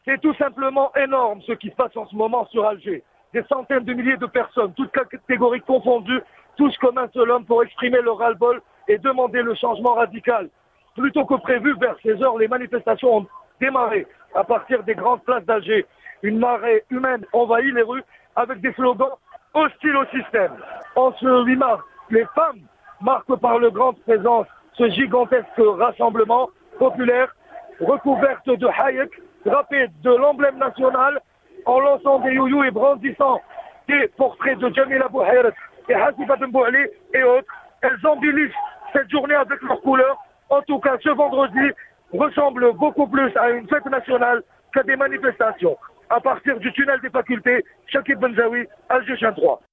C'est tout simplement énorme ce qui se passe en ce moment sur Alger. Des centaines de milliers de personnes, toutes catégories confondues, tous comme un seul homme pour exprimer leur ras-le-bol et demander le changement radical. Plutôt que prévu, vers 16 heures, les manifestations ont démarré à partir des grandes places d'Alger. Une marée humaine envahit les rues avec des slogans hostiles au système. En ce 8 mars, les femmes marquent par leur grande présence ce gigantesque rassemblement populaire recouverte de hayek, drapé de l'emblème national, en lançant des youyous et brandissant des portraits de Jamila Bouhairet et Hasiba Ben Bouali et autres. Elles embellissent cette journée avec leurs couleurs. En tout cas, ce vendredi ressemble beaucoup plus à une fête nationale qu'à des manifestations. À partir du tunnel des facultés, Chakib Benzaoui, Alger 3.